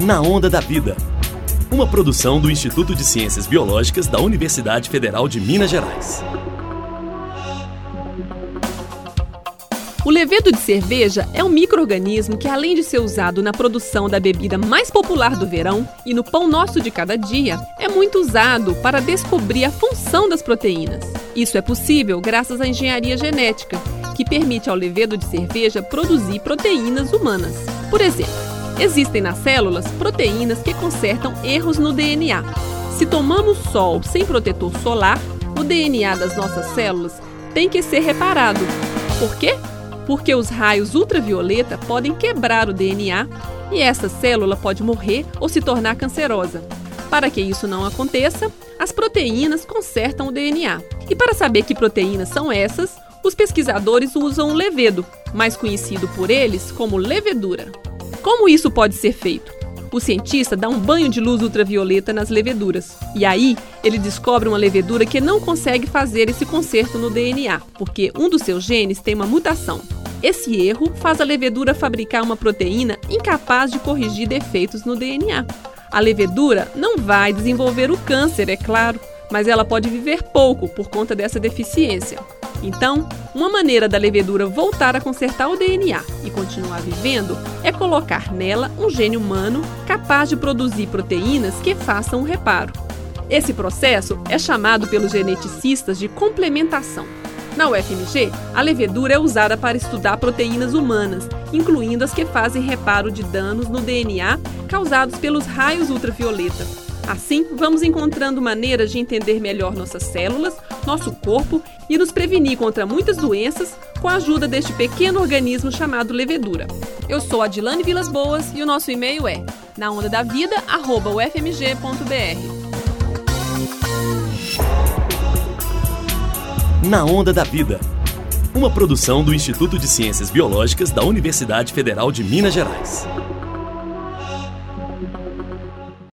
Na Onda da Vida, uma produção do Instituto de Ciências Biológicas da Universidade Federal de Minas Gerais. O levedo de cerveja é um micro-organismo que, além de ser usado na produção da bebida mais popular do verão e no pão nosso de cada dia, é muito usado para descobrir a função das proteínas. Isso é possível graças à engenharia genética, que permite ao levedo de cerveja produzir proteínas humanas. Por exemplo, existem nas células proteínas que consertam erros no DNA. Se tomamos sol sem protetor solar, o DNA das nossas células tem que ser reparado. Por quê? Porque os raios ultravioleta podem quebrar o DNA e essa célula pode morrer ou se tornar cancerosa. Para que isso não aconteça, as proteínas consertam o DNA. E para saber que proteínas são essas, os pesquisadores usam o levedo, mais conhecido por eles como levedura. Como isso pode ser feito? O cientista dá um banho de luz ultravioleta nas leveduras. E aí, ele descobre uma levedura que não consegue fazer esse conserto no DNA, porque um dos seus genes tem uma mutação. Esse erro faz a levedura fabricar uma proteína incapaz de corrigir defeitos no DNA. A levedura não vai desenvolver o câncer, é claro, mas ela pode viver pouco por conta dessa deficiência. Então, uma maneira da levedura voltar a consertar o DNA e continuar vivendo é colocar nela um gene humano capaz de produzir proteínas que façam o reparo. Esse processo é chamado pelos geneticistas de complementação. Na UFMG, a levedura é usada para estudar proteínas humanas, incluindo as que fazem reparo de danos no DNA causados pelos raios ultravioleta. Assim, vamos encontrando maneiras de entender melhor nossas células, nosso corpo e nos prevenir contra muitas doenças com a ajuda deste pequeno organismo chamado levedura. Eu sou a Dilane Vilas Boas e o nosso e-mail é naondadavida@ufmg.br. Na Onda da Vida, uma produção do Instituto de Ciências Biológicas da Universidade Federal de Minas Gerais.